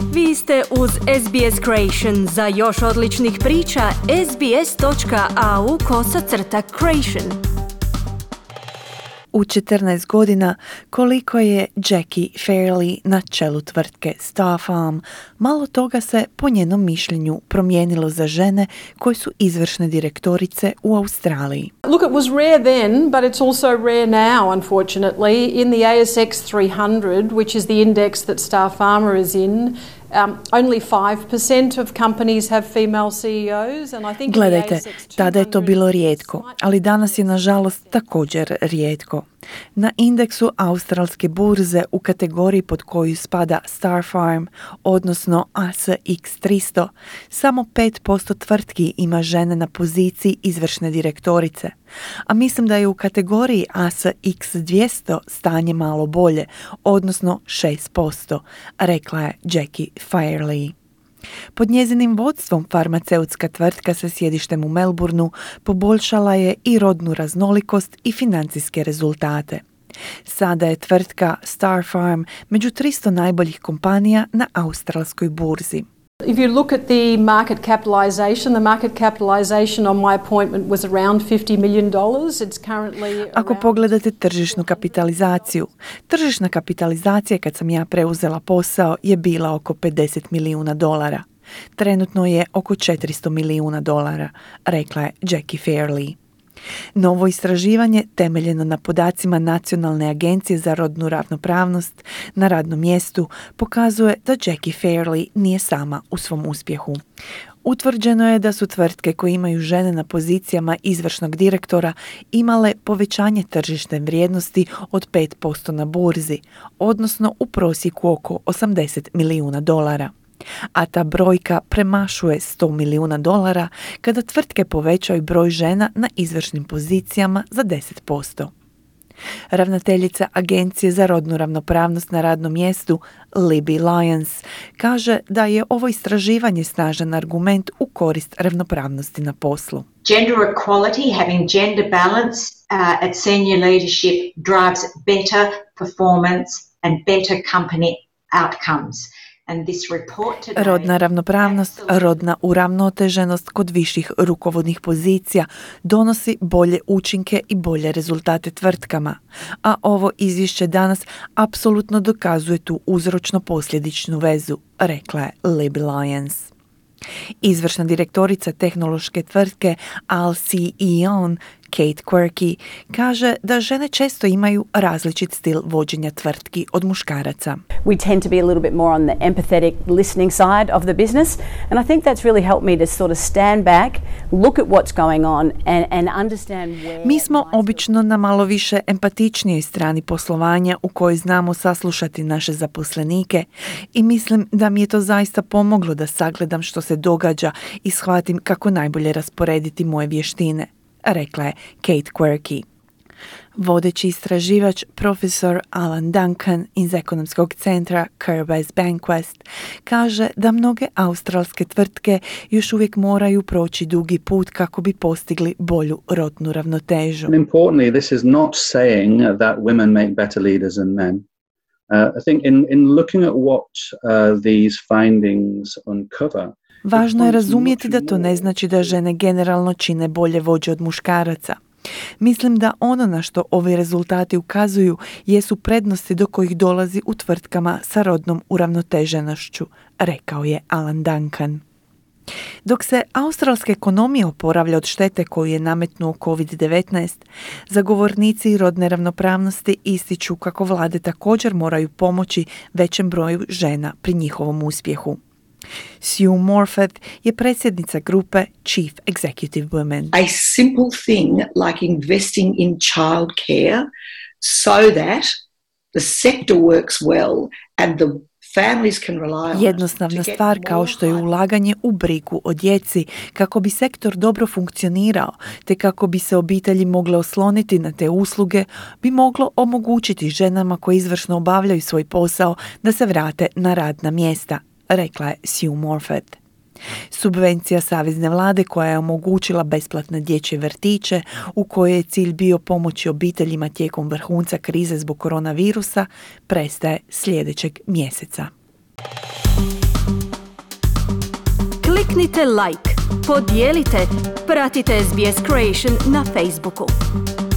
Vi ste uz SBS Creation. Za još odličnih priča, sbs.au/creation. U 14 godina, koliko je Jackie Fairley na čelu tvrtke Starfarm, malo toga se, po njenom mišljenju, promijenilo za žene koje su izvršne direktorice u Australiji. Look, it was rare then, but it's also rare now, unfortunately. In the ASX 300, which is the index that Starfarmer is in, only 5% of companies have female CEOs, and I think Gledajte, tada je to bilo rijetko, ali danas je nažalost također rijetko. Na indeksu australske burze u kategoriji pod koju spada Starfarm, odnosno ASX 300, samo 5% tvrtki ima žene na poziciji izvršne direktorice, a mislim da je u kategoriji ASX 200 stanje malo bolje, odnosno 6%, rekla je Jackie Fairley. Pod njezinim vodstvom farmaceutska tvrtka sa sjedištem u Melbourneu poboljšala je i rodnu raznolikost i financijske rezultate. Sada je tvrtka Starfarm među 300 najboljih kompanija na australskoj burzi. If you look at the market capitalization on my appointment was around $50 million. It's currently Ako pogledate tržišnu kapitalizaciju, tržišna kapitalizacija kad sam ja preuzela posao je bila oko $50 milijuna. Trenutno je oko $400 milijuna, rekla je Jackie Fairley. Novo istraživanje, temeljeno na podacima Nacionalne agencije za rodnu ravnopravnost na radnom mjestu, pokazuje da Jackie Fairley nije sama u svom uspjehu. Utvrđeno je da su tvrtke koje imaju žene na pozicijama izvršnog direktora imale povećanje tržišne vrijednosti od 5% na burzi, odnosno u prosjeku oko $80 milijuna. A ta brojka premašuje $100 milijuna kada tvrtke povećaju broj žena na izvršnim pozicijama za 10%. Ravnateljica Agencije za rodnu ravnopravnost na radnom mjestu, Libby Lyons, kaže da je ovo istraživanje snažan argument u korist ravnopravnosti na poslu. Gender equality, having gender balance at senior leadership drives better performance and better company outcomes. Rodna ravnopravnost, rodna uravnoteženost kod viših rukovodnih pozicija donosi bolje učinke i bolje rezultate tvrtkama, a ovo izvješće danas apsolutno dokazuje tu uzročno-posljedičnu vezu, rekla je Libby Lyons. Izvršna direktorica tehnološke tvrtke Alcyon, Kate Quirky, kaže da žene često imaju različit stil vođenja tvrtki od muškaraca. We tend to be a little bit more on the empathetic listening side of the business, and I think that's really helped me to sort of stand back, look at what's going on and understand where. Mi smo obično na malo više empatičnijoj strani poslovanja u kojoj znamo saslušati naše zaposlenike i mislim da mi je to zaista pomoglo da sagledam što se događa i shvatim kako najbolje rasporediti moje vještine, rekla je Kate Quirky. Vodeći istraživač profesor Alan Duncan iz ekonomskog centra Kerbise Bankwest kaže da mnoge australske tvrtke još uvijek moraju proći dugi put kako bi postigli bolju rodnu ravnotežu. And importantly, this is not saying that women make better leaders than men. I think in looking at what these findings uncover, važno je razumjeti da to ne znači da žene generalno čine bolje vođe od muškaraca. Mislim da ono na što ovi rezultati ukazuju jesu prednosti do kojih dolazi u tvrtkama sa rodnom uravnoteženošću, rekao je Alan Duncan. Dok se australska ekonomija oporavlja od štete koju je nametnuo COVID-19, zagovornici rodne ravnopravnosti ističu kako vlade također moraju pomoći većem broju žena pri njihovom uspjehu. Sue Morfett je predsjednica grupe Chief Executive Women. A simple thing like investing in childcare so that the sector works well and the families can rely on. Jednostavna stvar kao što je ulaganje u brigu o djeci kako bi sektor dobro funkcionirao te kako bi se obitelji mogle osloniti na te usluge bi moglo omogućiti ženama koje izvršno obavljaju svoj posao da se vrate na radna mjesta, rekla je Sue Morfett. Subvencija savezne vlade koja je omogućila besplatne dječje vrtiće u kojoj je cilj bio pomoći obiteljima tijekom vrhunca krize zbog koronavirusa prestaje sljedećeg mjeseca. kliknite like, podijelite, pratite SBS Creation na Facebooku.